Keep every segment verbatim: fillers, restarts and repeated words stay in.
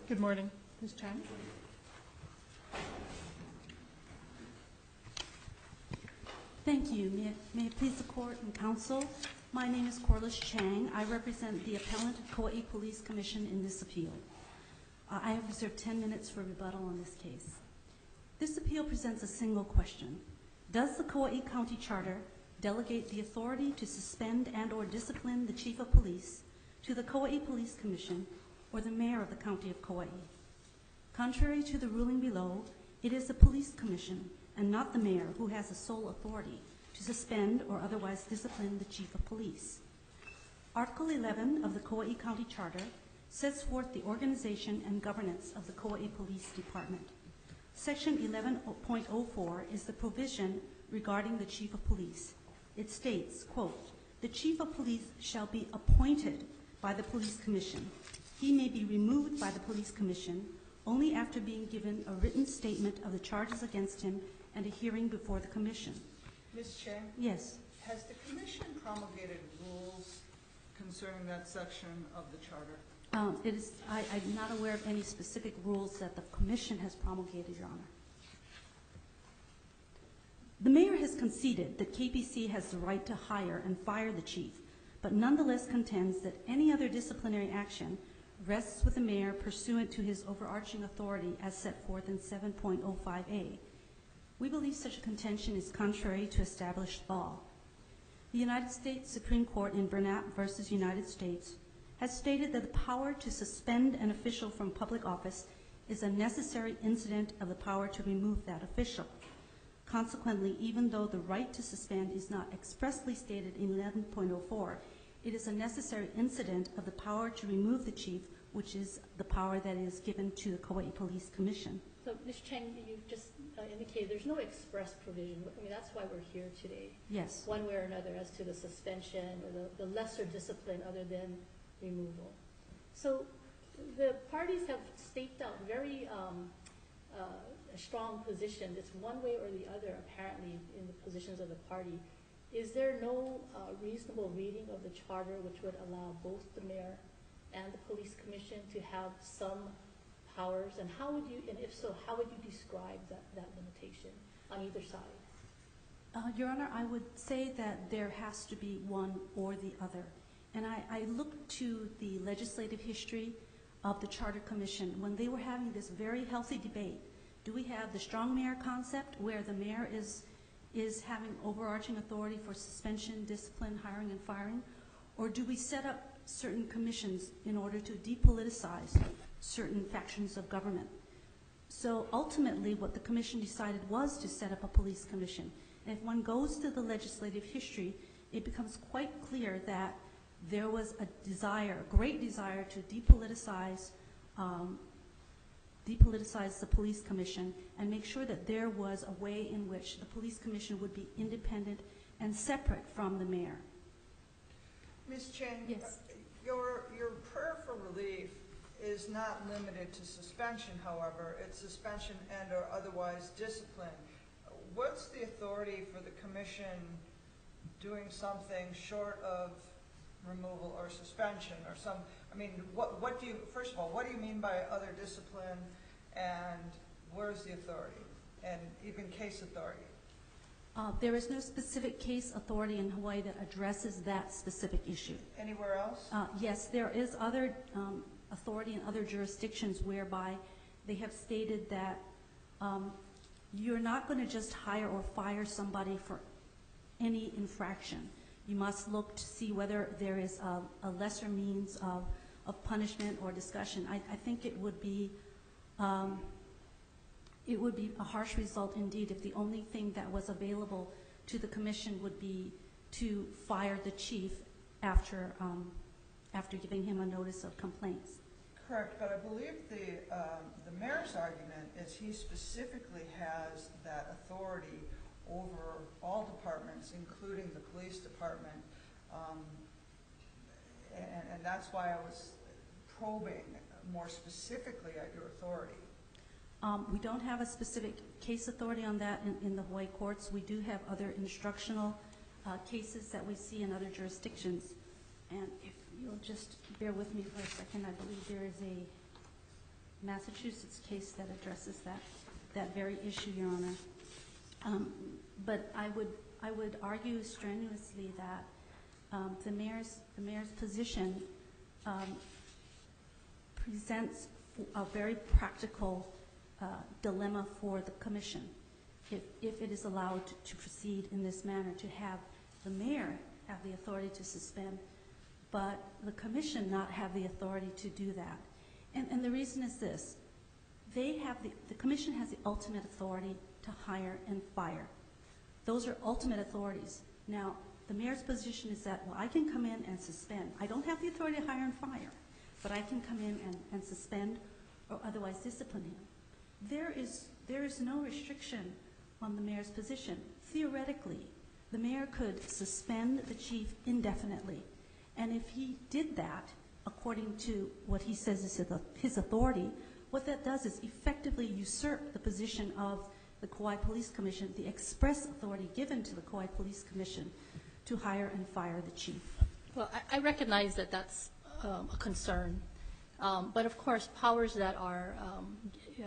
Good morning. Miz Chang. Thank you. May it, may it please the Court and Counsel, my name is Corliss Chang. I represent the appellant of Kauai Police Commission in this appeal. Uh, I have reserved ten minutes for rebuttal on this case. This appeal presents a single question. Does the Kauai County Charter delegate the authority to suspend and or discipline the Chief of Police to the Kauai Police Commission or the Mayor of the County of Kauai? Contrary to the ruling below, it is the Police Commission and not the Mayor who has the sole authority to suspend or otherwise discipline the Chief of Police. Article eleven of the Kauai County Charter sets forth the organization and governance of the Kauai Police Department. Section eleven point oh four is the provision regarding the Chief of Police. It states, quote, "The Chief of Police shall be appointed by the Police Commission. He may be removed by the Police Commission only after being given a written statement of the charges against him and a hearing before the Commission." Miz Chang? Yes. Has the Commission promulgated rules concerning that section of the Charter? Um, it is, I, I'm not aware of any specific rules that the Commission has promulgated, Your Honor. The Mayor has conceded that K P C has the right to hire and fire the Chief, but nonetheless contends that any other disciplinary action rests with the Mayor pursuant to his overarching authority as set forth in seven point oh five A. We believe such a contention is contrary to established law. The United States Supreme Court in Burnett versus United States has stated that the power to suspend an official from public office is a necessary incident of the power to remove that official. Consequently, even though the right to suspend is not expressly stated in eleven point oh four, it is a necessary incident of the power to remove the Chief, which is the power that is given to the Kauai Police Commission. So, Miz Chang, you've just uh, indicated there's no express provision. I mean, that's why we're here today. Yes. One way or another as to the suspension or the, the lesser discipline other than removal. So the parties have staked out very um, uh, a strong position. It's one way or the other, apparently, in the positions of the party. Is there no uh, reasonable reading of the Charter which would allow both the Mayor and the Police Commission to have some powers? And how would you, and if so, how would you describe that, that limitation on either side? Uh, Your Honor, I would say that there has to be one or the other. And I, I look to the legislative history of the Charter Commission when they were having this very healthy debate. Do we have the strong mayor concept where the mayor is, is having overarching authority for suspension, discipline, hiring, and firing? Or do we set up certain commissions in order to depoliticize certain factions of government? So ultimately what the commission decided was to set up a police commission. And if one goes to the legislative history, it becomes quite clear that there was a desire, a great desire to depoliticize, um, depoliticize the police commission and make sure that there was a way in which the police commission would be independent and separate from the mayor. Miz Chang, Yes. uh, your, your prayer for relief is not limited to suspension, however. It's suspension and or otherwise discipline. What's the authority for the commission doing something short of removal or suspension or some, I mean, what, what do you, first of all, what do you mean by other discipline and where's the authority and even case authority? Uh, there is no specific case authority in Hawaii that addresses that specific issue. Anywhere else? Uh, yes, there is other um, authority in other jurisdictions whereby they have stated that um, you're not going to just hire or fire somebody for any infraction. You must look to see whether there is a, a lesser means of, of punishment or discussion. I, I think it would be um, it would be a harsh result indeed if the only thing that was available to the commission would be to fire the chief after um, after giving him a notice of complaints. Correct, but I believe the um, the mayor's argument is he specifically has that authority over all departments, including the police department, um, and, and that's why I was probing more specifically at your authority. Um, we don't have a specific case authority on that in, in the Hawaii courts. We do have other instructional uh, cases that we see in other jurisdictions. And if you'll just bear with me for a second, I believe there is a Massachusetts case that addresses that, that very issue, Your Honor. Um, but I would, I would argue strenuously that um, the mayor's, the mayor's position um, presents a very practical uh, dilemma for the commission. If, if it is allowed to, to proceed in this manner, to have the mayor have the authority to suspend, but the commission not have the authority to do that. And, and the reason is this: they have the, the commission has the ultimate authority to hire and fire. Those are ultimate authorities. Now, the mayor's position is that, well, I can come in and suspend. I don't have the authority to hire and fire, but I can come in and, and suspend or otherwise discipline him. There is, there is no restriction on the mayor's position. Theoretically, the mayor could suspend the chief indefinitely. And if he did that, according to what he says is his authority, what that does is effectively usurp the position of the Kauai Police Commission, the express authority given to the Kauai Police Commission to hire and fire the chief. Well, I, I recognize that that's um, a concern. Um, but of course, powers that are um,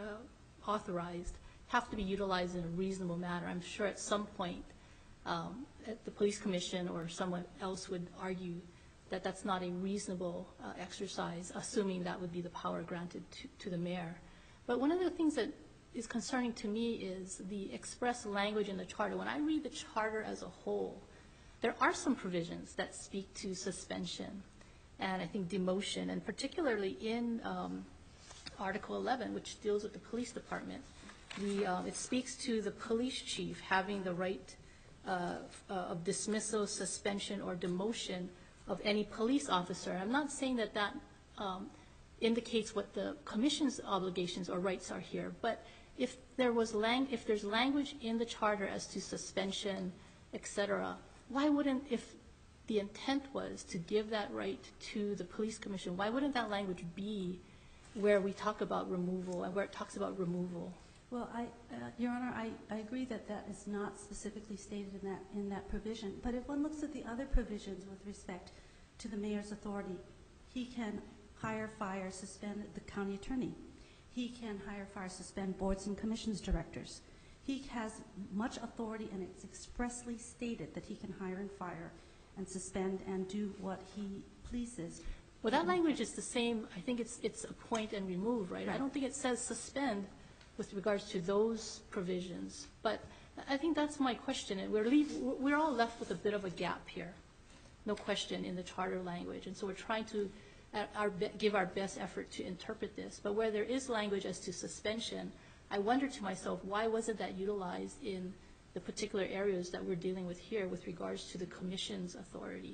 uh, authorized have to be utilized in a reasonable manner. I'm sure at some point um, at the police commission or someone else would argue that that's not a reasonable uh, exercise, assuming that would be the power granted to, to the mayor. But one of the things that is concerning to me is the express language in the charter. When I read the charter as a whole, there are some provisions that speak to suspension and I think demotion, and particularly in um, Article eleven, which deals with the police department. The, uh, it speaks to the police chief having the right uh, uh, of dismissal, suspension, or demotion of any police officer. I'm not saying that that um, indicates what the commission's obligations or rights are here, but if there was lang if there's language in the charter as to suspension, et cetera, why wouldn't, if the intent was to give that right to the police commission, why wouldn't that language be where we talk about removal and where it talks about removal? Well, I, uh, Your Honor, I, I agree that that is not specifically stated in that, in that provision. But if one looks at the other provisions with respect to the mayor's authority, he can hire, fire, suspend the county attorney. He can hire, fire, suspend boards and commissions directors. He has much authority, and it's expressly stated that he can hire and fire and suspend and do what he pleases. Well, that language is the same. I think it's, it's appoint and remove, right? Right. I don't think it says suspend with regards to those provisions. But I think that's my question. And we're, leave, we're all left with a bit of a gap here, no question, in the charter language. And so we're trying to uh, our, give our best effort to interpret this. But where there is language as to suspension, I wonder to myself, why wasn't that utilized in the particular areas that we're dealing with here with regards to the commission's authority?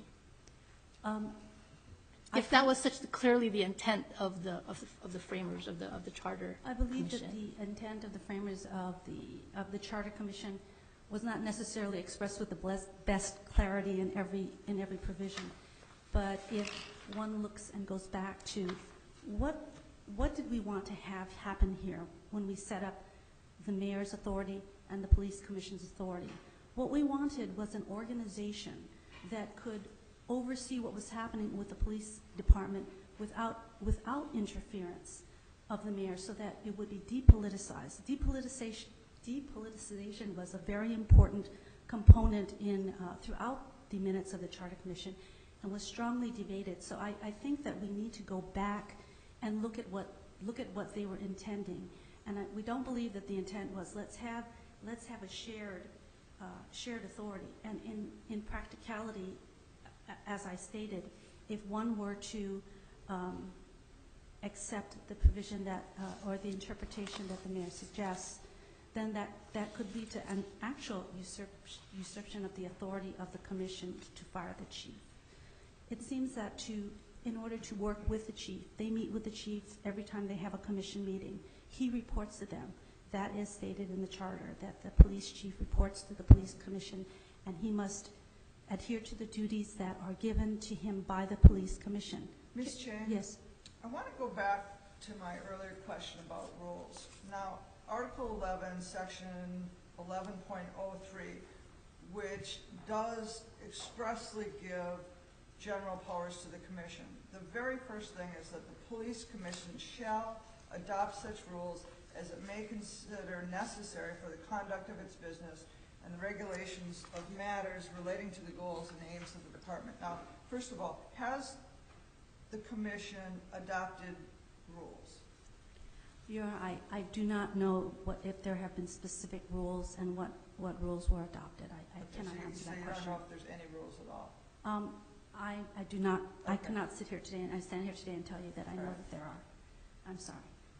Um, if that was such clearly the intent of the of, of the framers of the of the charter I believe commission. that the intent of the framers of the of the charter commission was not necessarily expressed with the bless, best clarity in every in every provision. But if one looks and goes back to what what did we want to have happen here when we set up the mayor's authority and the police commission's authority? What we wanted was an organization that could oversee what was happening with the police department without without interference of the mayor, so that it would be depoliticized. Depoliticization, depoliticization was a very important component in uh, throughout the minutes of the Charter Commission, and was strongly debated. So I, I think that we need to go back and look at what look at what they were intending. And I, we don't believe that the intent was let's have let's have a shared uh, shared authority. And in in practicality, as I stated, if one were to um, accept the provision that, uh, or the interpretation that the mayor suggests, then that, that could lead to an actual usurp, usurpation of the authority of the commission to fire the chief. It seems that to, in order to work with the chief, they meet with the chief every time they have a commission meeting. He reports to them. That is stated in the charter, that the police chief reports to the police commission, and he must adhere to the duties that are given to him by the police commission. Miz Chang? Yes. I want to go back to my earlier question about rules. Now, Article eleven, Section eleven point oh three, which does expressly give general powers to the commission. The very first thing is that the police commission shall adopt such rules as it may consider necessary for the conduct of its business and the regulations of matters relating to the goals and aims of the department. Now, first of all, has the commission adopted rules? Your Honor, I, I do not know what, if there have been specific rules and what, what rules were adopted. I, I Okay, cannot so you- answer so that you question. don't know if there's any rules at all? Um, I, I do not, I Okay. cannot sit here today, and I stand here today and tell you that I know All right. that there are. I'm sorry.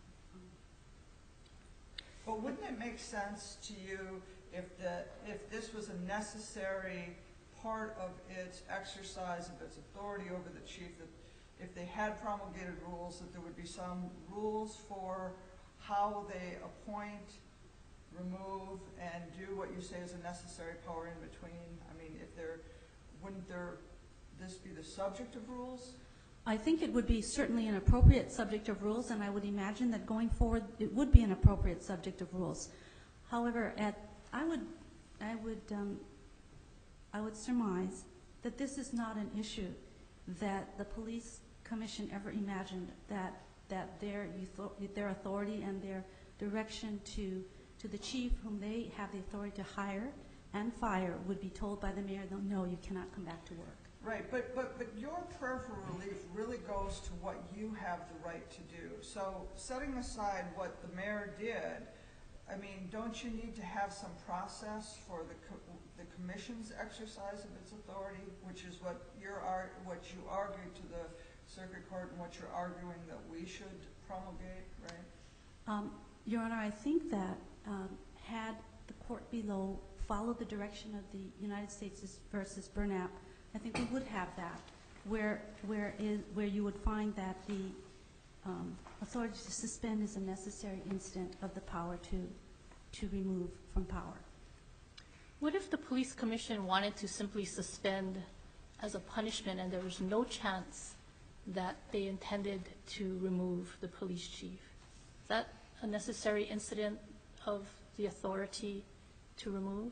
But wouldn't it make sense to you if the, if this was a necessary part of its exercise of its authority over the chief, that if they had promulgated rules, that there would be some rules for how they appoint, remove, and do what you say is a necessary power in between? I mean, if there, wouldn't there, this be the subject of rules? I think it would be certainly an appropriate subject of rules, and I would imagine that going forward, it would be an appropriate subject of rules. However, at, I would, I would, um, I would surmise that this is not an issue that the police commission ever imagined, that that their their authority and their direction to to the chief, whom they have the authority to hire and fire, would be told by the mayor, no, you cannot come back to work. Right, but, but, but your prayer for relief really goes to what you have the right to do. So setting aside what the mayor did, I mean, don't you need to have some process for the co the commission's exercise of its authority, which is what you're ar what you argued to the circuit court and what you're arguing that we should promulgate, right? Um, Your Honor, I think that um, had the court below followed the direction of the United States versus Burnap, I think we would have that, where where is where you would find that the um, authority to suspend is a necessary instant of the power to to remove from power. What if the police commission wanted to simply suspend as a punishment and there was no chance that they intended to remove the police chief? Is that a necessary incident of the authority to remove?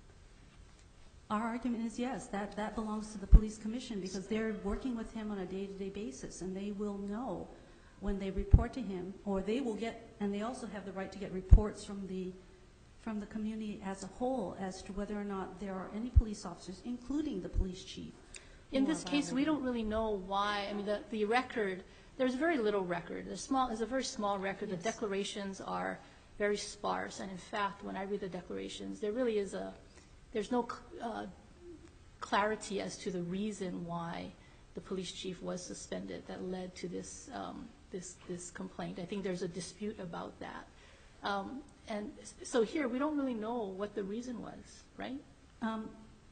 Our argument is yes, that, that belongs to the police commission because they're working with him on a day-to-day basis, and they will know when they report to him, or they will get, and they also have the right to get reports from the from the community as a whole as to whether or not there are any police officers, including the police chief. In who this are case, we violating. don't really know why. I mean, the, the record, there's very little record. There's, small, there's a very small record. Yes. The declarations are very sparse. And in fact, when I read the declarations, there really is a, there's no uh, clarity as to the reason why the police chief was suspended that led to this, um, this, this complaint. I think there's a dispute about that. Um, and so here, we don't really know what the reason was, right? Um,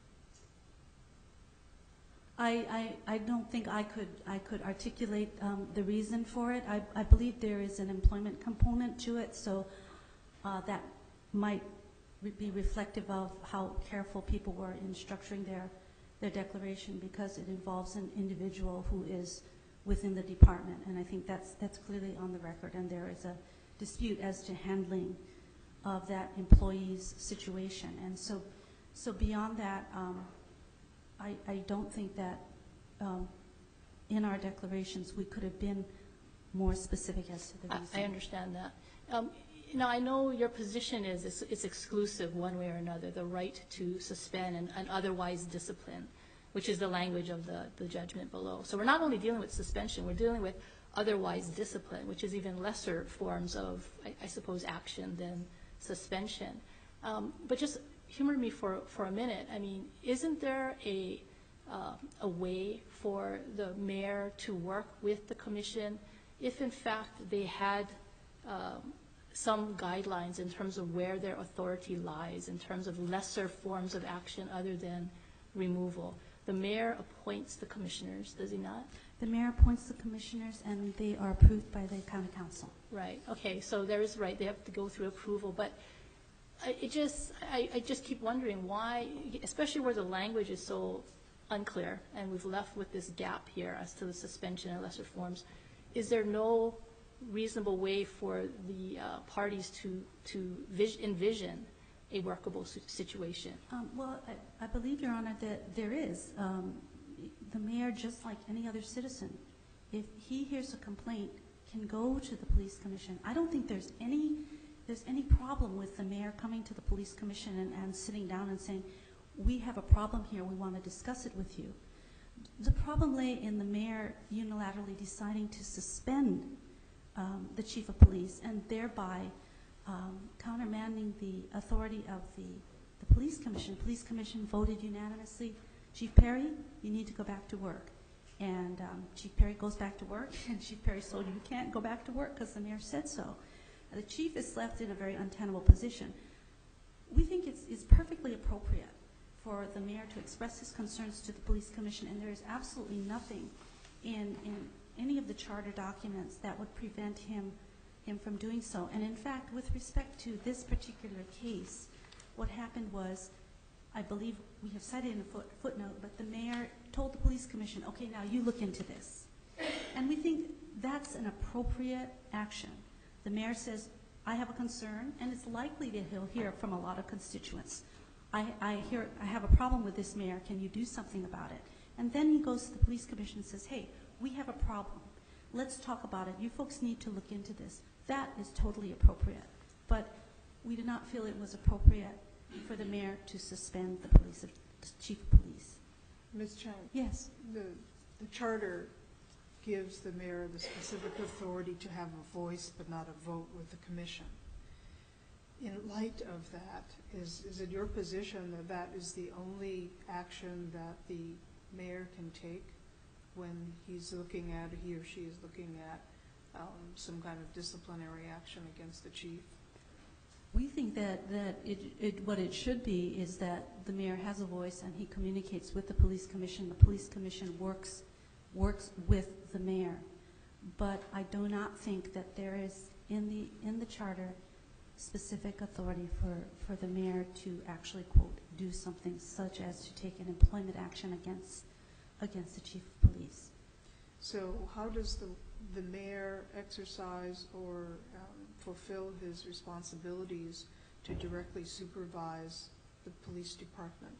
I, I, I don't think I could I could articulate um, the reason for it. I, I believe there is an employment component to it, so uh, that might re be reflective of how careful people were in structuring their their declaration, because it involves an individual who is within the department, and I think that's that's clearly on the record. And there is a dispute as to handling of that employee's situation, and so so beyond that. Um, I, I don't think that um, in our declarations we could have been more specific as to the reason. I, I understand that. Um, you know, I know your position is it's, it's exclusive one way or another, the right to suspend and, and otherwise discipline, which is the language of the, the judgment below. So we're not only dealing with suspension, we're dealing with otherwise discipline, which is even lesser forms of, I, I suppose, action than suspension. Um, but just humor me for, for a minute. I mean, isn't there a, uh, a way for the mayor to work with the commission if, in fact, they had um, some guidelines in terms of where their authority lies, in terms of lesser forms of action other than removal? The mayor appoints the commissioners, does he not? The mayor appoints the commissioners, and they are approved by the county council. Right. Okay. So there is right. They have to go through approval, but I, it just I, I just keep wondering why, especially where the language is so unclear, and we've left with this gap here as to the suspension and lesser forms. Is there no reasonable way for the uh, parties to to vis envision a workable situation? Um, well, I, I believe, Your Honor, that there is. Um, the mayor, just like any other citizen, if he hears a complaint, can go to the police commission. I don't think there's any there's any problem with the mayor coming to the police commission and, and sitting down and saying, we have a problem here, we want to discuss it with you. The problem lay in the mayor unilaterally deciding to suspend um, the chief of police and thereby um, countermanding the authority of the, the police commission. Police commission voted unanimously, Chief Perry, you need to go back to work. And um, Chief Perry goes back to work, and Chief Perry told you can't go back to work because the mayor said so. And the chief is left in a very untenable position. We think it's, it's perfectly appropriate for the mayor to express his concerns to the police commission, and there is absolutely nothing in, in any of the charter documents that would prevent him, him from doing so. And in fact, with respect to this particular case, what happened was, I believe we have cited in a foot, footnote, but the mayor told the police commission, okay, now you look into this. And we think that's an appropriate action. The mayor says, I have a concern, and it's likely that he'll hear from a lot of constituents. I, I, hear, I have a problem with this, mayor, can you do something about it? And then he goes to the police commission and says, hey, we have a problem. Let's talk about it. You folks need to look into this. That is totally appropriate. But we did not feel it was appropriate for the mayor to suspend the police, the chief of police. Miz Chang, Yes. the, the charter gives the mayor the specific authority to have a voice but not a vote with the commission. In light of that, is, is it your position that that is the only action that the mayor can take when he's looking at, he or she is looking at um, some kind of disciplinary action against the chief? We think that, that it, it, what it should be is that the mayor has a voice and he communicates with the police commission. The police commission works, works with the mayor. But I do not think that there is in the, in the charter specific authority for, for the mayor to actually, quote, do something such as to take an employment action against, against the chief of police. So how does the, the mayor exercise or um, fulfill his responsibilities to directly supervise the police department?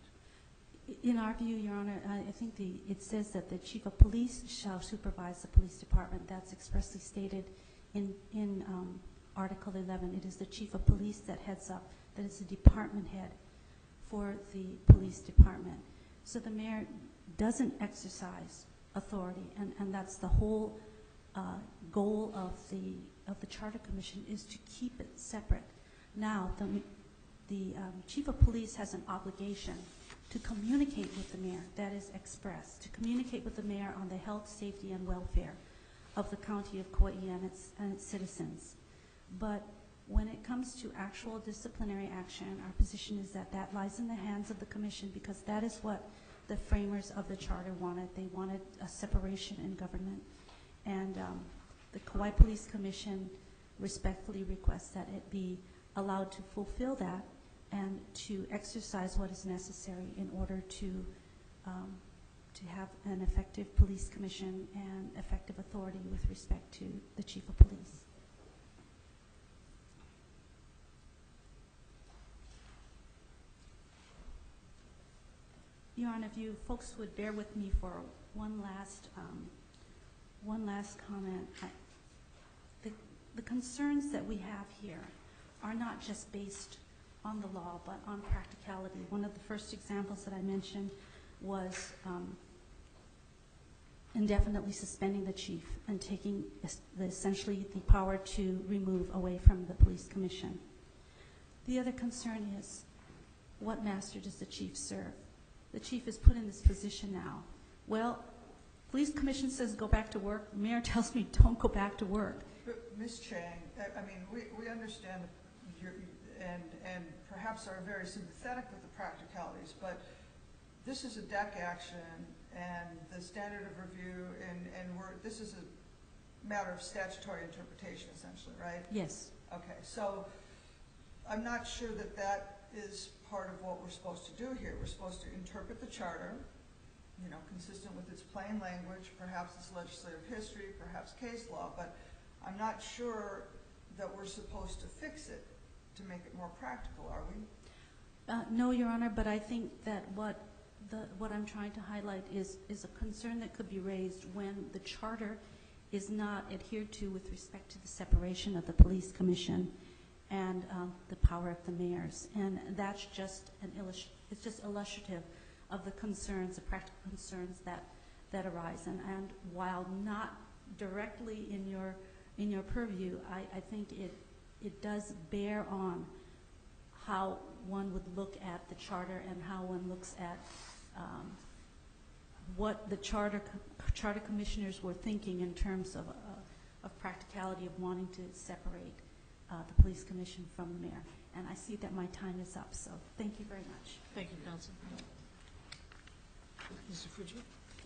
In our view, Your Honor, I think the, it says that the chief of police shall supervise the police department. That's expressly stated in, in um, Article eleven. It is the chief of police that heads up, that is the department head for the police department. So the mayor doesn't exercise authority, and, and that's the whole uh, goal of the of the Charter Commission, is to keep it separate. Now, the, the um, chief of police has an obligation to communicate with the mayor, that is expressed, to communicate with the mayor on the health, safety, and welfare of the county of Kauai and its, and its citizens. But when it comes to actual disciplinary action, our position is that that lies in the hands of the commission, because that is what the framers of the charter wanted. They wanted a separation in government. And um, the Kauai Police Commission respectfully requests that it be allowed to fulfill that and to exercise what is necessary in order to um, to have an effective police commission and effective authority with respect to the chief of police. Your Honor, if you folks would bear with me for one last um, one last comment. I, the, the concerns that we have here are not just based on the law, but on practicality. One of the first examples that I mentioned was um, indefinitely suspending the chief and taking es the, essentially the power to remove away from the police commission. The other concern is, what master does the chief serve? The chief is put in this position now. Well, police commission says go back to work. Mayor tells me don't go back to work. But Miz Chang, I, I mean, we, we understand your, and, and perhaps are very sympathetic with the practicalities, but this is a D E C action and the standard of review, and, and we're, this is a matter of statutory interpretation essentially, right? Yes. Okay, so I'm not sure that that is part of what we're supposed to do here. We're supposed to interpret the charter, you know, consistent with its plain language, perhaps its legislative history, perhaps case law, but I'm not sure that we're supposed to fix it to make it more practical, are we? Uh, no, Your Honor, but I think that what the what I'm trying to highlight is is a concern that could be raised when the charter is not adhered to with respect to the separation of the police commission and um, the power of the mayors. And that's just an illustration, it's just illustrative of the concerns, the practical concerns that, that arise. And, and while not directly in your, in your purview, I, I think it, it does bear on how one would look at the charter and how one looks at um, what the charter charter commissioners were thinking in terms of, uh, of practicality of wanting to separate uh, the police commission from the mayor. And I see that my time is up, so thank you very much. Thank you, Council. Mister Fuji?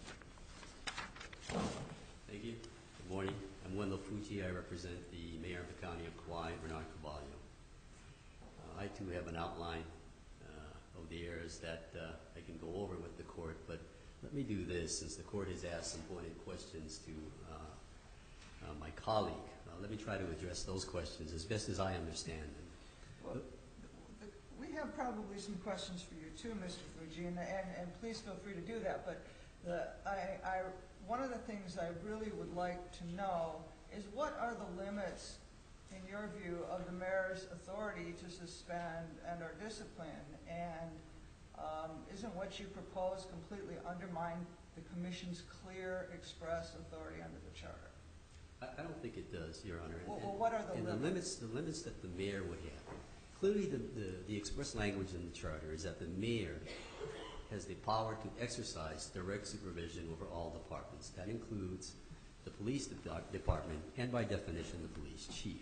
Thank you. Good morning. I'm Wendell Fuji. I represent the mayor of the county of Kauai, Bernard Carvalho. Uh, I too have an outline uh, of the areas that uh, I can go over with the court, but let me do this since the court has asked some pointed questions to uh, uh, my colleague. Uh, let me try to address those questions as best as I understand them. Well, the, we have probably some questions for you too, Mister Fuji, and, and, and please feel free to do that. But the, I, I, one of the things I really would like to know is what are the limits, in your view, of the mayor's authority to suspend and or discipline? And um, isn't what you propose completely undermine the commission's clear express authority under the charter? I, I don't think it does, Your Honor. Well, And- well, what are the and limits? the limits? The limits that the mayor would have. Clearly, the, the, the express language in the charter is that the mayor has the power to exercise direct supervision over all departments. That includes the police de- department and, by definition, the police chief.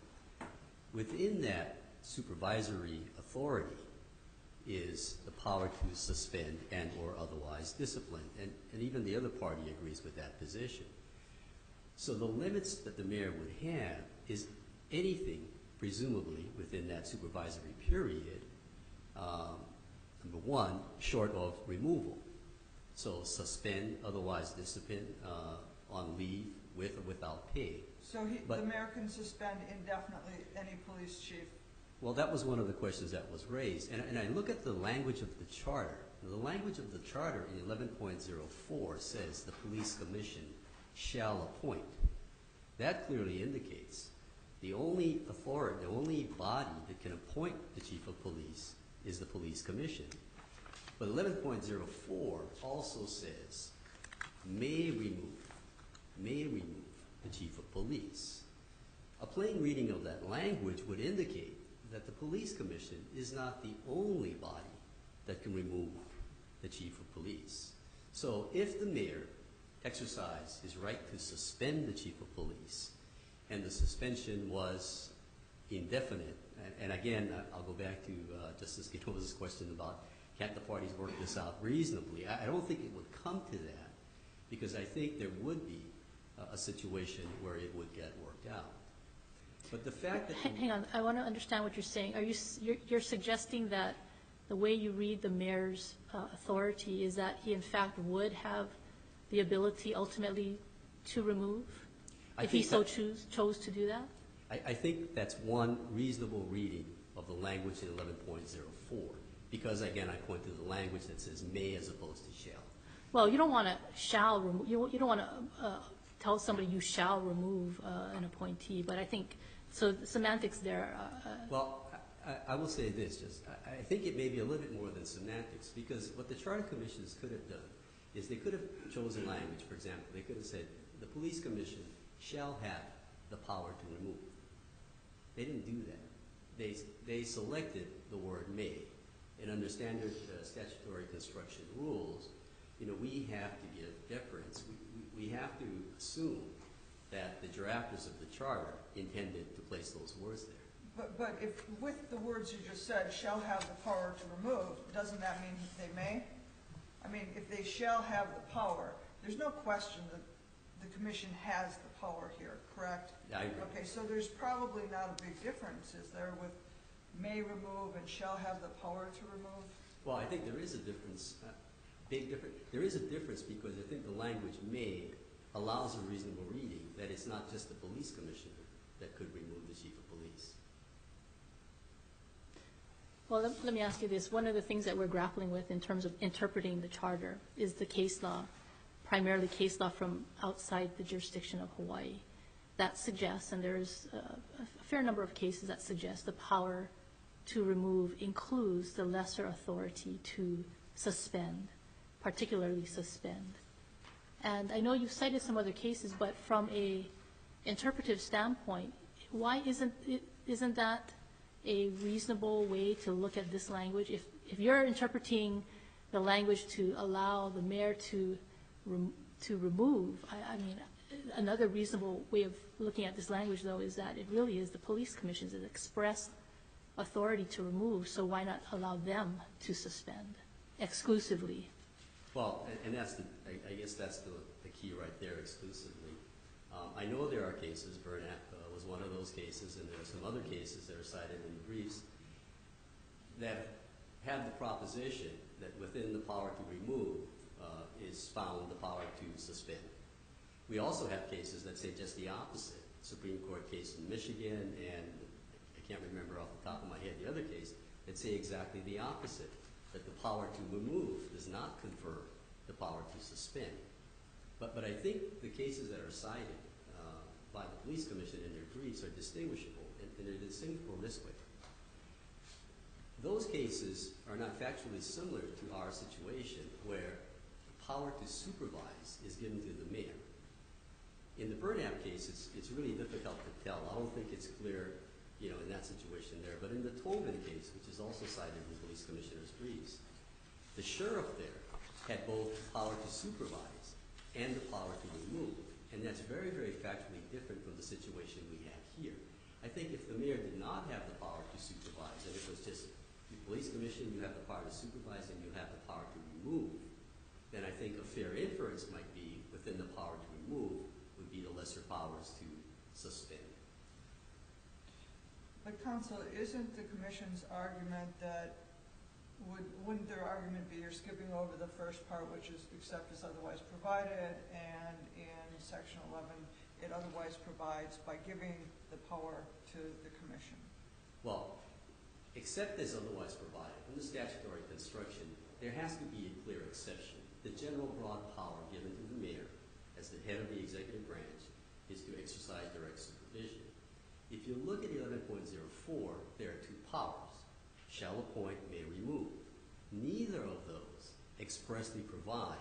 Within that supervisory authority is the power to suspend and or otherwise discipline. And, and even the other party agrees with that position. So the limits that the mayor would have is anything, presumably, within that supervisory period, um, number one, short of removal. So suspend, otherwise discipline, uh, on leave, with or without pay. So he, But- the mayor can suspend indefinitely any police chief. Well, that was one of the questions that was raised. And, and I look at the language of the charter. The language of the charter in eleven point oh four says the police commission shall appoint. That clearly indicates the only authority, the only body that can appoint the chief of police is the police commission. But eleven point oh four also says may remove, may remove the chief of police. A plain reading of that language would indicate that the police commission is not the only body that can remove the chief of police. So if the mayor exercised his right to suspend the chief of police and the suspension was indefinite, and, and again, I'll go back to uh, Justice Ginoza's question about can't the parties work this out reasonably? I, I don't think it would come to that because I think there would be a, a situation where it would get worked out. But the fact that... Hang on, I want to understand what you're saying. Are you, s- you're, you're suggesting that the way you read the mayor's uh, authority is that he in fact would have the ability ultimately to remove? I If he think so that- choose, chose to do that? I, I think that's one reasonable reading of the language in eleven point oh four, because again, I point to the language that says may as opposed to shall. Well, you don't want to shall remove, you, you don't want to uh, tell somebody you shall remove uh, an appointee, but I think, so the semantics there, uh, uh, Well, I, I will say this, just, I, I think it may be a little bit more than semantics, because what the charter commissions could have done is they could have chosen language. For example, they could have said, the police commission shall have the power to remove. They didn't do that. They, they selected the word may. And under standard uh, statutory construction rules, you know, we have to give deference. We, we, we have to assume that the drafters of the charter intended to place those words there. But, but if, with the words you just said, shall have the power to remove, doesn't that mean they may? I mean, if they shall have the power, there's no question that the commission has the power here, correct? I agree. Okay, so there's probably not a big difference, is there, with may remove and shall have the power to remove? Well, I think there is a difference, uh, big difference. There is a difference because I think the language may allows a reasonable reading that it's not just the police commissioner that could remove the chief of police. well, let, let me ask you this. One of the things that we're grappling with in terms of interpreting the charter is the case law primarily case law from outside the jurisdiction of Hawaii that suggests, and there's a, a fair number of cases that suggest the power to remove includes the lesser authority to suspend, particularly suspend. And I know you've cited some other cases, but from a interpretive standpoint, why isn't it, isn't that a reasonable way to look at this language? If, if you're interpreting the language to allow the mayor to, rem, to remove, I, I mean, another reasonable way of looking at this language, though, is that it really is the police commission's express authority to remove, so why not allow them to suspend exclusively? Well, and, and that's the, I, I guess that's the, the key right there, exclusively. Um, I know there are cases, Burnett uh, was one of those cases, and there are some other cases that are cited in the briefs that have the proposition that within the power to remove uh, is found the power to suspend. We also have cases that say just the opposite. Supreme Court case in Michigan, and I can't remember off the top of my head the other case, that say exactly the opposite, that the power to remove does not confer the power to suspend. But, but I think the cases that are cited uh, by the police commission in their briefs are distinguishable, and, and they're distinguishable this way. Those cases are not factually similar to our situation, where the power to supervise is given to the mayor. In the Burnett case, it's, it's really difficult to tell. I don't think it's clear, you know, in that situation there. But in the Tobin case, which is also cited in the police commissioner's briefs, the sheriff there had both the power to supervise and the power to remove. And that's very, very factually different from the situation we have here. I think if the mayor did not have the power to supervise, and it was just the police commission, you have the power to supervise and you have the power to remove, then I think a fair inference might be within the power to remove would be the lesser powers to suspend. But counsel, isn't the commission's argument that, would, wouldn't their argument be you're skipping over the first part, which is except as otherwise provided, and in section eleven, it otherwise provides by giving the power to the commission? Well, except as otherwise provided, in the statutory construction, there has to be a clear exception. The general broad power given to the mayor as the head of the executive branch is to exercise direct supervision. If you look at eleven point oh four, there are two powers: shall appoint, may remove. Neither of those expressly provide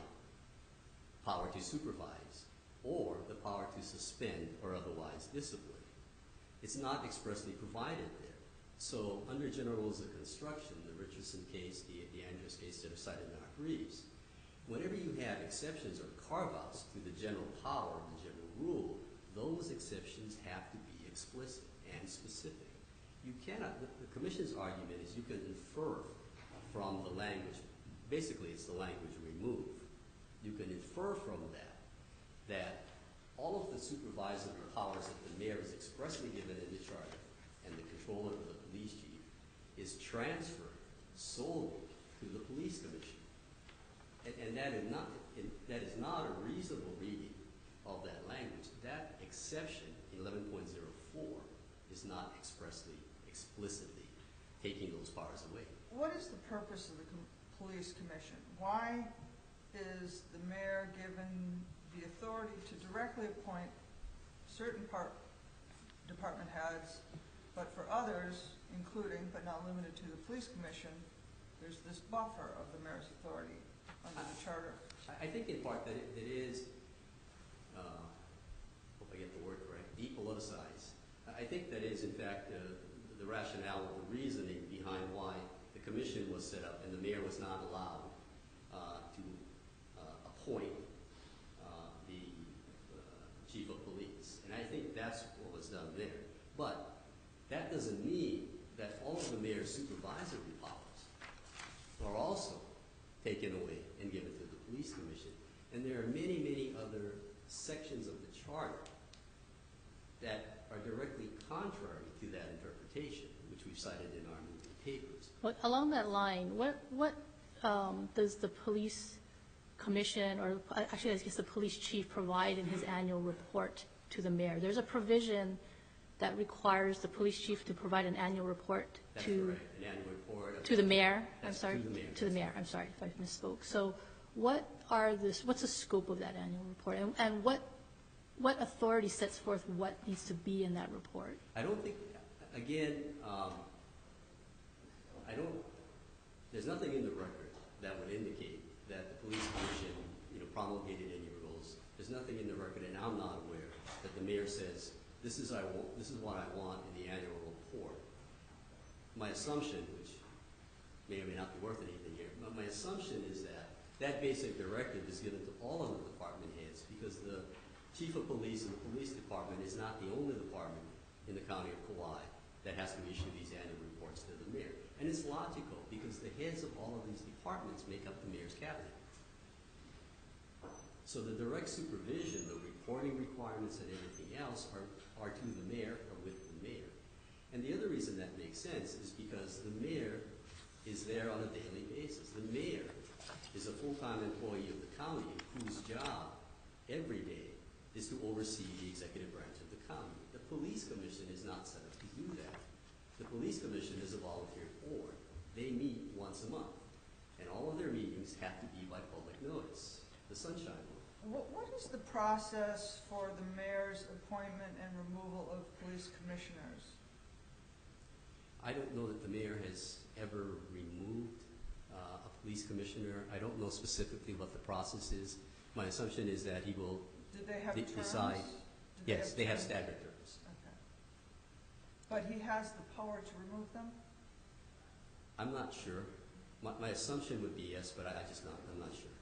power to supervise or the power to suspend or otherwise discipline. It's not expressly provided there. So under general rules of construction, the Richardson case, the, the Andrews case that are cited in our briefs, whenever you have exceptions or carve-outs to the general power, the general rule, those exceptions have to be explicit and specific. You cannot, the, the commission's argument is you can infer from the language, basically it's the language remove. You can infer from that that all of the supervisory powers that the mayor is expressly given in the charter and the controller of the police chief is transferred solely to the police commission. And, and that is not it, that is not a reasonable reading of that language. That exception in eleven point oh four is not expressly, explicitly taking those powers away. What is the purpose of the com police commission? Why is the mayor given the authority to directly appoint certain part department heads, but for others, including but not limited to the police commission, there's this buffer of the mayor's authority under the charter? I think in part that it, it is, uh, hope I get the word correct, depoliticized. I think that is in fact uh, the rationale or the reasoning behind why the commission was set up and the mayor was not allowed uh, to uh, appoint uh, the uh, chief of police. And I think that's what was done there. But that doesn't mean that all of the mayor's supervisory powers are also taken away and given to the police commission. And there are many, many other sections of the charter that are directly contrary to that interpretation, which we've cited in our moving papers. Well, along that line, what, what um, does the police commission, or actually I guess the police chief, provide in his annual report to the mayor? There's a provision that requires the police chief to provide an annual report That's to correct. An annual report to the mayor. I'm That's sorry. to the mayor. To the mayor. I'm sorry if I misspoke. So, what are this, what's the scope of that annual report? And, and what, what authority sets forth what needs to be in that report? I don't think, again, um, I don't, there's nothing in the record that would indicate that the police commission, you know, promulgated any rules. There's nothing in the record, and I'm not aware, that the mayor says, this is, I want, this is what I want in the annual report. My assumption, which may or may not be worth anything here, but my assumption is that that basic directive is given to all of the department heads, because the chief of police and the police department is not the only department in the county of Kauai that has to issue these annual reports to the mayor. And it's logical, because the heads of all of these departments make up the mayor's cabinet. So the direct supervision, the reporting requirements and everything else are, are to the mayor or with the mayor. And the other reason that makes sense is because the mayor is there on a daily basis. The mayor is a full-time employee of the county whose job every day is to oversee the executive branch of the county. The police commission is not set up to do that. The police commission is a volunteer board. They meet once a month, and all of their meetings have to be by public notice. The Sunshine Law. What, what is the process for the mayor's appointment and removal of police commissioners? I don't know that the mayor has ever removed uh, a police commissioner. I don't know specifically what the process is. My assumption is that he will Did they have de- terms? decide. Did Yes, they have terms? staggered terms. Okay. But he has the power to remove them? I'm not sure. My, my assumption would be yes, but I, I just not. I'm not sure.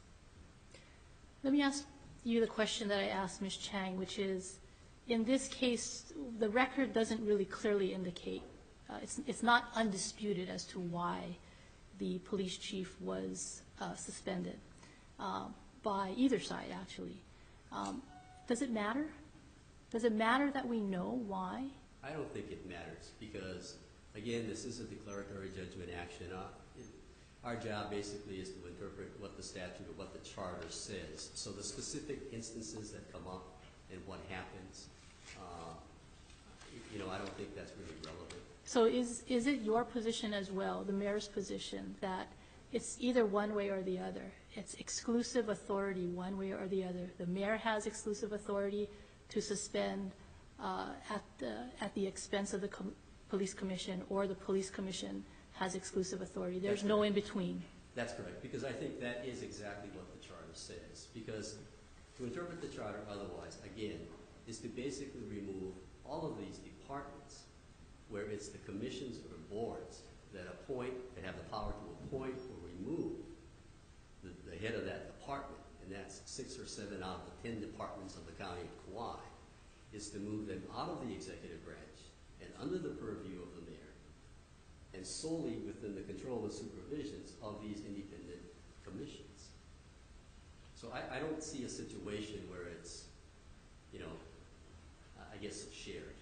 Let me ask you the question that I asked Miz Chang, which is, in this case, the record doesn't really clearly indicate, uh, it's, it's not undisputed as to why the police chief was uh, suspended uh, by either side, actually. Um, does it matter? Does it matter that we know why? I don't think it matters because, again, this is a declaratory judgment action. Uh, it, our job basically is to interpret what the statute or what the charter says. So the specific instances that come up and what happens, uh, you know, I don't think that's really relevant. So is, is it your position as well, the mayor's position, that it's either one way or the other? It's exclusive authority one way or the other. The mayor has exclusive authority to suspend uh, at, the, at the expense of the com police commission, or the police commission has exclusive authority. There's no in between. That's correct, because I think that is exactly what the charter says. Because to interpret the charter otherwise, again, is to basically remove all of these departments where it's the commissions or boards that appoint, that have the power to appoint or remove the, the head of that department, and that's six or seven out of the ten departments of the county of Kauai, is to move them out of the executive branch and under the purview of the mayor, and solely within the control and supervisions of these independent commissions. So I, I don't see a situation where it's, you know, I guess shared.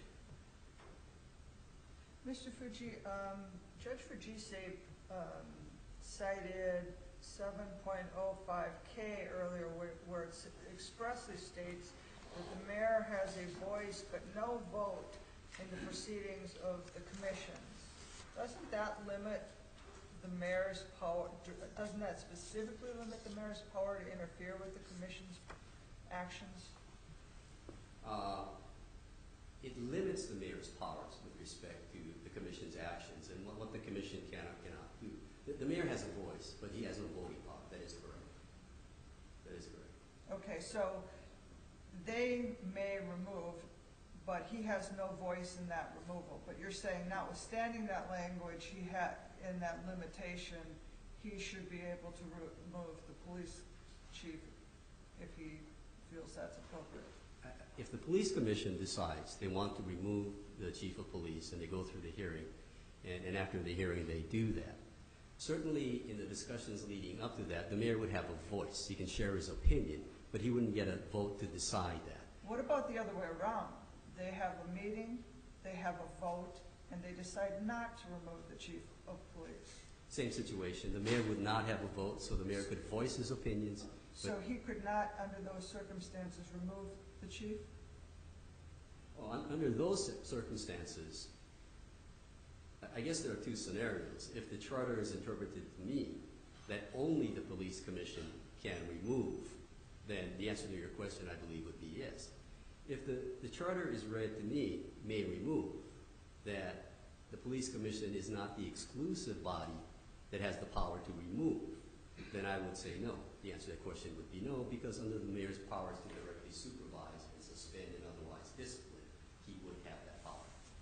Mister Fuji, um, Judge Fujise um, cited seven point oh five K earlier where, where it expressly states that the mayor has a voice but no vote in the proceedings of the commissions. Doesn't that limit the mayor's power, doesn't that specifically limit the mayor's power to interfere with the commission's actions? Uh, it limits the mayor's powers with respect to the commission's actions and what, what the commission can or cannot do. The, the mayor has a voice, but he has no voting power. That is correct. That is correct. Okay, so they may remove, but he has no voice in that removal. But you're saying, notwithstanding that language, he had in that limitation, he should be able to remove the police chief if he feels that's appropriate. If the police commission decides they want to remove the chief of police and they go through the hearing, and, and after the hearing they do that, certainly in the discussions leading up to that, the mayor would have a voice. He can share his opinion, but he wouldn't get a vote to decide that. What about the other way around? They have a meeting, they have a vote, and they decide not to remove the chief of police. Same situation. The mayor would not have a vote, so the mayor could voice his opinions. So he could not, under those circumstances, remove the chief? Well, un under those circumstances, I guess there are two scenarios. If the charter is interpreted to mean that only the police commission can remove, then the answer to your question, I believe, would be yes. If the, the charter is read to me, may remove, that the police commission is not the exclusive body that has the power to remove, then I would say no. The answer to that question would be no, because under the mayor's powers to directly supervise and suspend and otherwise discipline, he would have that power.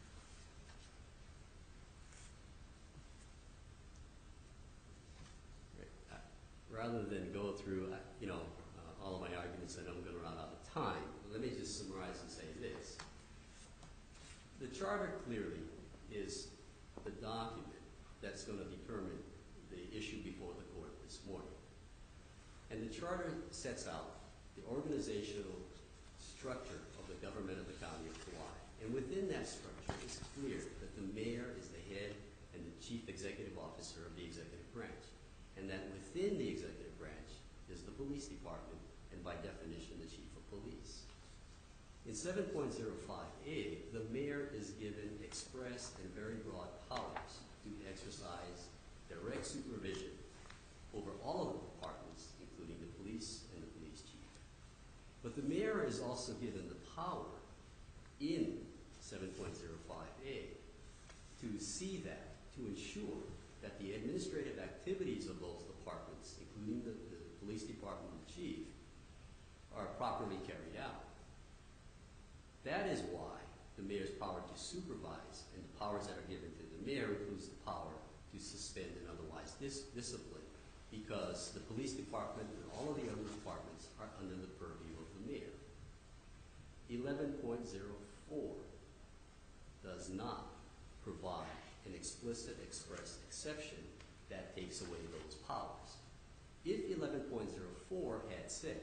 Right. Uh, rather than go through, uh, you know, uh, all of my arguments, and I'm going to run out of time, let me just summarize and say this. The charter clearly is the document that's going to determine the issue before the court this morning. And the charter sets out the organizational structure of the government of the County of Kauai. And within that structure, it's clear that the mayor is the head and the chief executive officer of the executive branch. And that within the executive branch is the police department, and by definition, the chief of police. In seven point oh five A, the mayor is given express and very broad powers to exercise direct supervision over all of the departments, including the police and the police chief. But the mayor is also given the power in seven point oh five A to see that, to ensure that the administrative activities of those departments, including the, the police department and chief, are properly carried out. That is why the mayor's power to supervise and the powers that are given to the mayor includes the power to suspend and otherwise dis discipline, because the police department and all of the other departments are under the purview of the mayor. eleven point oh four does not provide an explicit express exception that takes away those powers. If eleven point oh four had said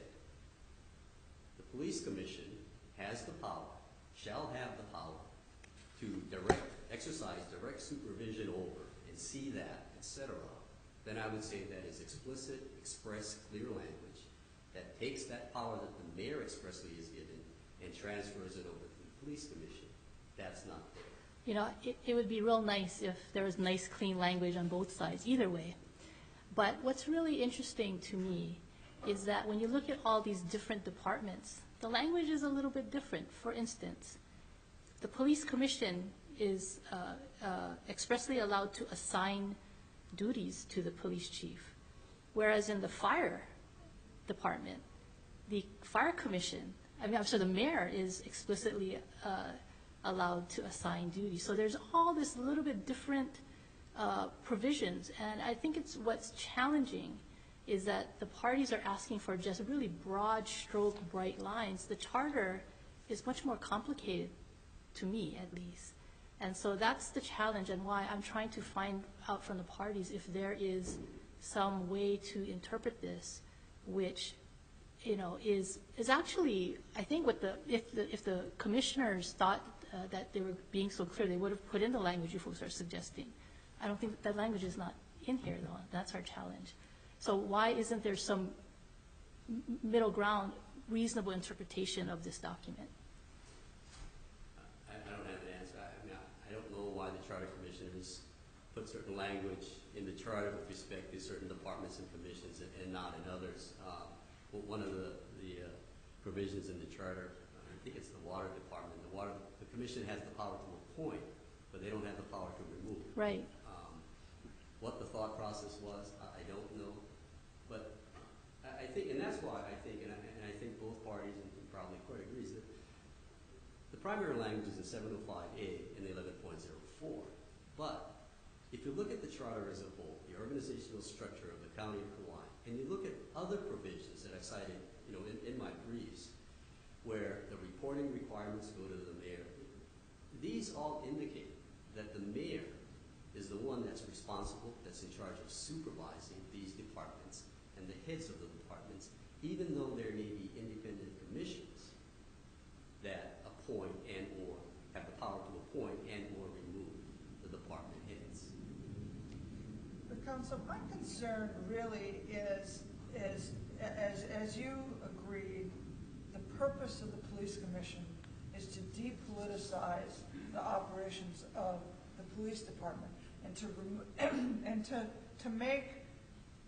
the police commission has the power, shall have the power to direct, exercise direct supervision over and see that, et cetera, then I would say that is explicit, express, clear language that takes that power that the mayor expressly is given and transfers it over to the police commission. That's not there. You know, it, it would be real nice if there was nice, clean language on both sides, either way. But what's really interesting to me is that when you look at all these different departments, the language is a little bit different. For instance, the police commission is uh, uh, expressly allowed to assign duties to the police chief, whereas in the fire department, the fire commission, I mean, I'm sorry, the mayor is explicitly uh, allowed to assign duties. So there's all this little bit different uh, provisions, and I think it's what's challenging is that the parties are asking for just really broad stroke, bright lines. The charter is much more complicated, to me at least. And so that's the challenge and why I'm trying to find out from the parties if there is some way to interpret this, which, you know, is is actually, I think what the, if the, if the commissioners thought uh, that they were being so clear, they would have put in the language you folks are suggesting. I don't think that, that language is not in here though. That's our challenge. So why isn't there some middle ground, reasonable interpretation of this document? I, I don't have an answer. I, I mean, I, I don't know why the charter commissioners put certain language in the charter with respect to certain departments and commissions and, and not in others. Um, well, one of the, the uh, provisions in the charter, uh, I think it's the water department. The water, the commission has the power to appoint, but they don't have the power to remove. Right. Um, what the thought process was, I, I don't know. But I, I think, and that's why I think, and I, and I think both parties, and probably the court agrees, that the primary language is in seven oh five A and eleven point oh four. But if you look at the charter as a whole, the organizational structure of the County of Kauai, and you look at other provisions that I cited, you know, in, in my briefs, where the reporting requirements go to the mayor, these all indicate that the mayor is the one that's responsible, that's in charge of supervising these departments and the heads of the departments, even though there may be independent commissions that appoint and or have the power to appoint and or remove the department heads. But Council, my concern really is, is as, as you agreed, the purpose of the police commission is to depoliticize the operations of the police department and to remo and to to make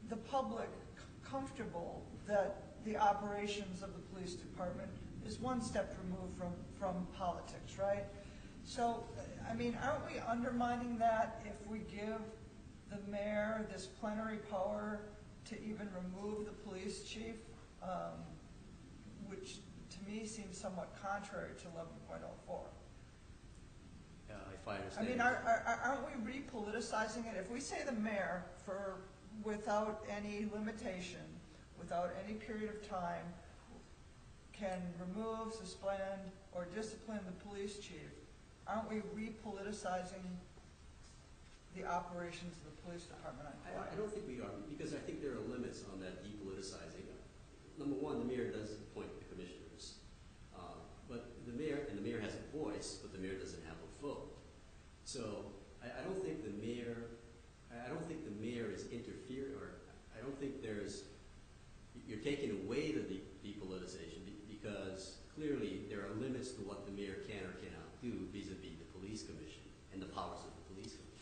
the public comfortable that the operations of the police department is one step removed from, from politics, right? So, I mean, aren't we undermining that if we give the mayor this plenary power to even remove the police chief, um, which to me seems somewhat contrary to eleven point oh four? Uh, if I I understand. mean, are, are, aren't we re-politicizing it? If we say the mayor, for without any limitation, without any period of time, can remove, suspend, or discipline the police chief, aren't we re-politicizing the operations of the police department? I, I don't think we are, because I think there are limits on that depoliticizing. Number one, the mayor does appoint the commissioners, uh, but the mayor and the mayor has a voice, but the mayor doesn't have a vote. So I, I don't think the mayor, I don't think the mayor is interfering, or I don't think there's, you're taking away the de depoliticization because clearly there are limits to what the mayor can or cannot do vis-a-vis the police commission and the powers of the police commission.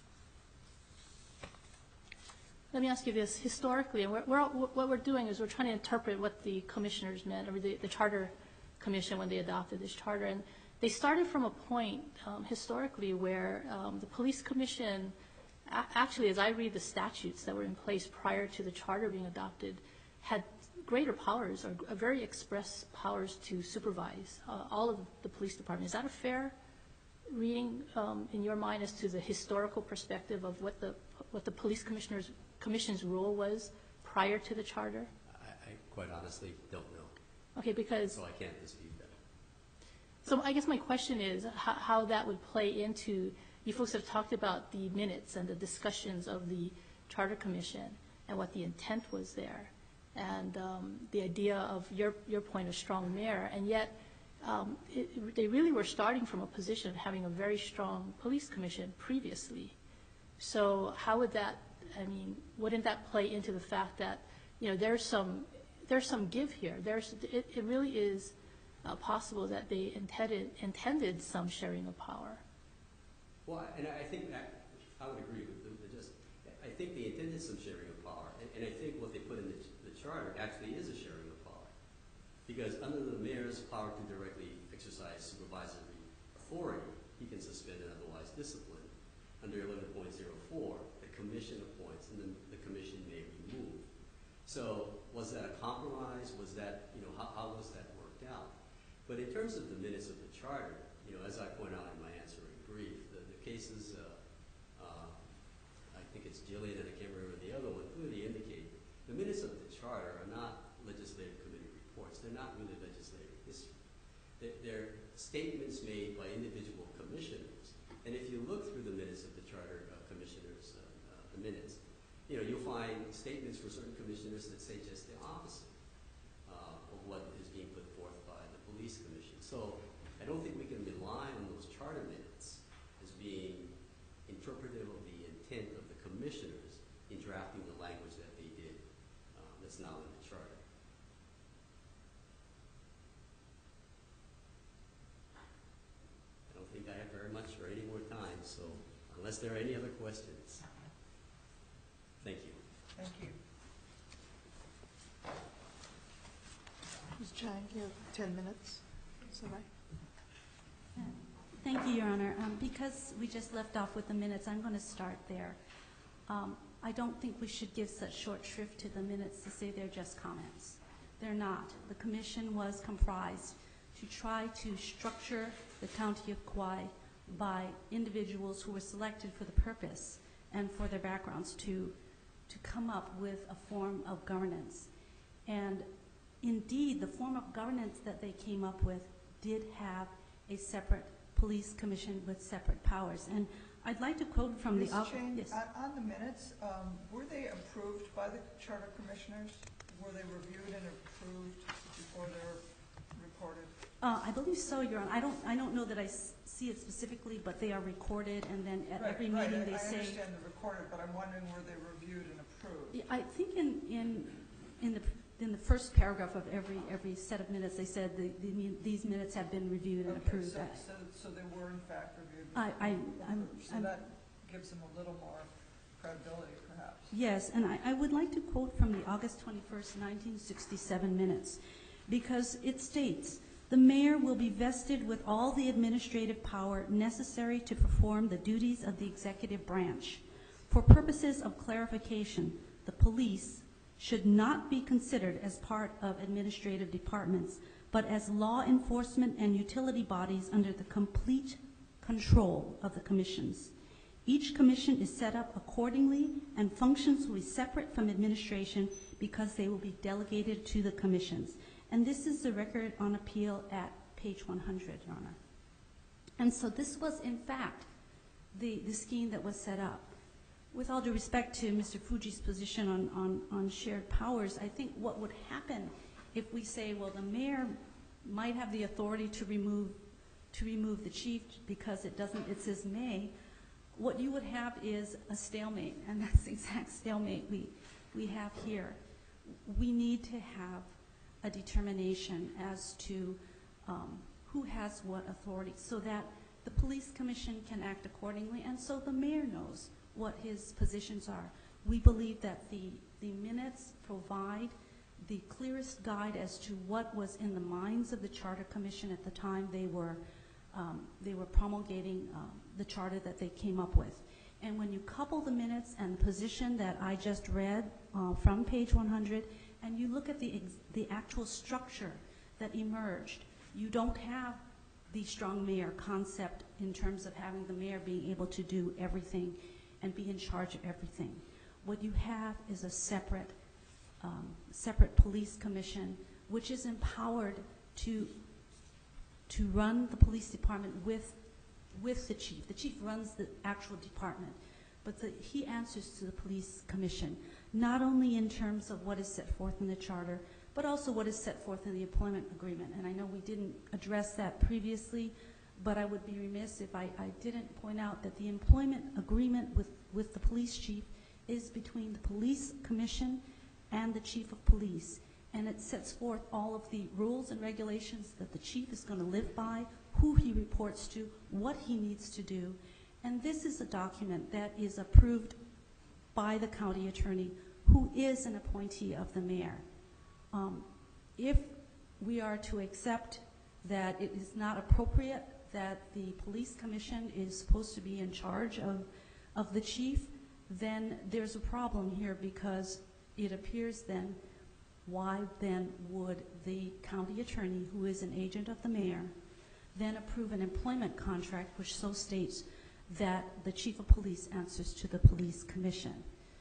Let me ask you this. Historically, we're, we're, what we're doing is we're trying to interpret what the commissioners meant, or the, the Charter Commission when they adopted this charter. And they started from a point um, historically where um, the police commission, a actually, as I read the statutes that were in place prior to the charter being adopted, had greater powers, or uh, very express powers to supervise uh, all of the police department. Is that a fair reading um, in your mind as to the historical perspective of what the what the police commissioners commission's role was prior to the charter? I, I quite honestly don't know. Okay, because So I can't dispute that. so I guess my question is how, how that would play into, you folks have talked about the minutes and the discussions of the Charter Commission and what the intent was there, and um, the idea of your, your point of strong mayor, and yet um, it, they really were starting from a position of having a very strong police commission previously. So how would that, I mean, wouldn't that play into the fact that, you know, there's some, there's some give here. There's, it, it really is uh, possible that they intended, intended some sharing of power. Well, and I think that, I would agree with the, the just, I think they intended some sharing of power, and, and I think what they put in the, the charter actually is a sharing of power. Because under the mayor's power to directly exercise supervisory authority, he can suspend and otherwise discipline. Under eleven point oh four, the commission appoints and then the commission may remove. So was that a compromise? Was that, you know, how, how was that worked out? But in terms of the minutes of the charter, you know, as I point out in my answering brief, the, the cases, uh, uh, I think it's Jillian and I can't remember the other one, clearly indicate the minutes of the charter are not legislative committee reports. They're not really legislative history. They're, they're statements made by individual commissioners. And if you look through the minutes of the charter uh, commissioners, uh, uh, the minutes, you know, you'll find statements for certain commissioners that say just the opposite uh, of what is being put forth by the police commission. So I don't think we can rely on those charter minutes as being interpretive of the intent of the commissioners in drafting the language that they did uh, that's now in the charter. I don't think I have very much or any more time, so unless there are any other questions, thank you. Thank you. Miz Chang, you have ten minutes. Is that right? Thank you, Your Honor. Um, because we just left off with the minutes, I'm going to start there. Um, I don't think we should give such short shrift to the minutes to say they're just comments. They're not. The commission was comprised to try to structure the county of Kauai by individuals who were selected for the purpose and for their backgrounds to, to come up with a form of governance. And indeed, the form of governance that they came up with did have a separate police commission with separate powers. And I'd like to quote from Miz the... Chang, Yes. on, on the minutes, um, were they approved by the charter commissioners? Were they reviewed and approved before they were recorded? Uh, I believe so, Your Honor. I don't, I don't know that I s see it specifically, but they are recorded, and then at Right, every right. meeting I, they I say... understand the recorded, but I'm wondering were they reviewed and approved? Yeah, I think in, in, in, the, in the first paragraph of every, every set of minutes, they said the, the, these minutes have been reviewed and Okay, approved. so, I- so, so they were in fact reviewed. I, I, and I'm, approved. So I'm that gives them a little more credibility, perhaps. Yes, and I, I would like to quote from the August twenty-first, nineteen sixty-seven minutes, because it states, "The mayor will be vested with all the administrative power necessary to perform the duties of the executive branch. For purposes of clarification, the police should not be considered as part of administrative departments, but as law enforcement and utility bodies under the complete control of the commissions. Each commission is set up accordingly, and functions will be separate from administration because they will be delegated to the commissions." And this is the record on appeal at page one hundred, Your Honor. And so this was, in fact, the, the scheme that was set up. With all due respect to Mister Fuji's position on, on, on shared powers, I think what would happen if we say, well, the mayor might have the authority to remove, to remove the chief because it doesn't, it says may, what you would have is a stalemate, and that's the exact stalemate we, we have here. We need to have a determination as to um, who has what authority so that the police commission can act accordingly, and so the mayor knows what his positions are. We believe that the, the minutes provide the clearest guide as to what was in the minds of the Charter Commission at the time they were, um, they were promulgating um, the charter that they came up with. And when you couple the minutes and the position that I just read uh, from page one hundred, and you look at the, ex the actual structure that emerged, you don't have the strong mayor concept in terms of having the mayor being able to do everything and be in charge of everything. What you have is a separate, um, separate police commission, which is empowered to, to run the police department with, with the chief. The chief runs the actual department, but the, he answers to the police commission, not only in terms of what is set forth in the charter, but also what is set forth in the employment agreement. And I know we didn't address that previously, but I would be remiss if I, I didn't point out that the employment agreement with, with the police chief is between the police commission and the chief of police. And it sets forth all of the rules and regulations that the chief is going to live by, who he reports to, what he needs to do. And this is a document that is approved by the county attorney, who is an appointee of the mayor. Um, if we are to accept that it is not appropriate that the police commission is supposed to be in charge of, of the chief, then there's a problem here, because it appears then, why then would the county attorney, who is an agent of the mayor, then approve an employment contract which so states that the chief of police answers to the police commission?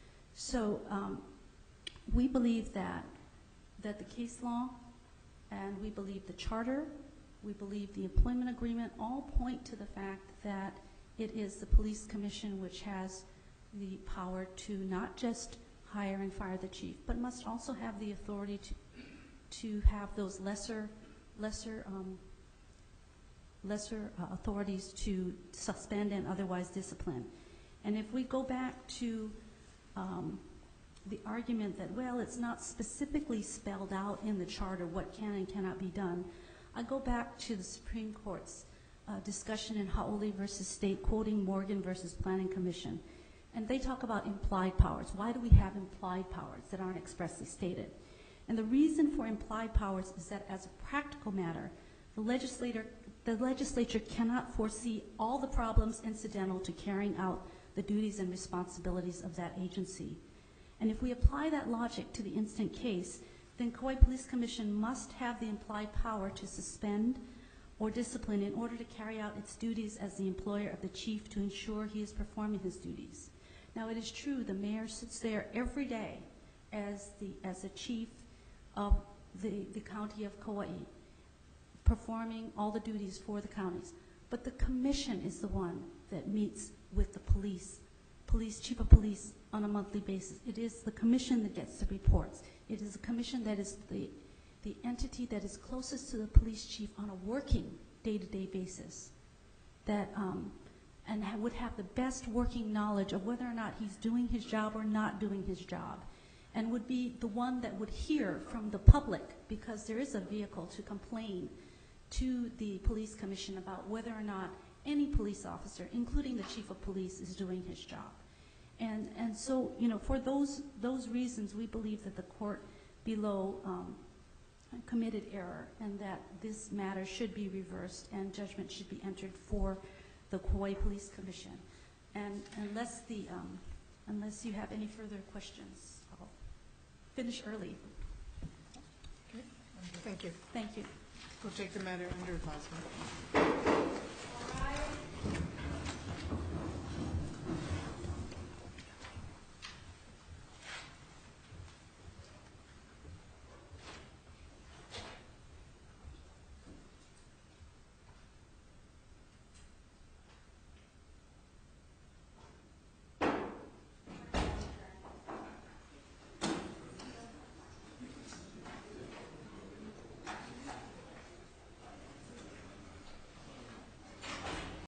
So um, we believe that, that the case law, and we believe the charter, we believe the employment agreement all point to the fact that it is the police commission which has the power to not just hire and fire the chief, but must also have the authority to, to have those lesser, lesser, um, lesser uh, authorities to suspend and otherwise discipline. And if we go back to um, the argument that, well, it's not specifically spelled out in the charter what can and cannot be done, I go back to the Supreme Court's uh, discussion in Hawley versus State, quoting Morgan versus Planning Commission. And they talk about implied powers. Why do we have implied powers that aren't expressly stated? And the reason for implied powers is that, as a practical matter, the legislator, the legislature cannot foresee all the problems incidental to carrying out the duties and responsibilities of that agency. And if we apply that logic to the instant case, then Kauai Police Commission must have the implied power to suspend or discipline in order to carry out its duties as the employer of the chief to ensure he is performing his duties. Now, it is true the mayor sits there every day as the as the chief of the, the county of Kauai, performing all the duties for the counties. But the commission is the one that meets with the police, police chief of police on a monthly basis. It is the commission that gets the reports. It is a commission that is the, the entity that is closest to the police chief on a working day-to-day basis, that um, and ha would have the best working knowledge of whether or not he's doing his job or not doing his job, and would be the one that would hear from the public, because there is a vehicle to complain to the police commission about whether or not any police officer, including the chief of police, is doing his job. And, and so, you know, for those, those reasons, we believe that the court below um, committed error and that this matter should be reversed and judgment should be entered for the Kauai Police Commission. And unless the, um, unless you have any further questions, I'll finish early. Okay. Thank you. Thank you. We'll take the matter under advisement.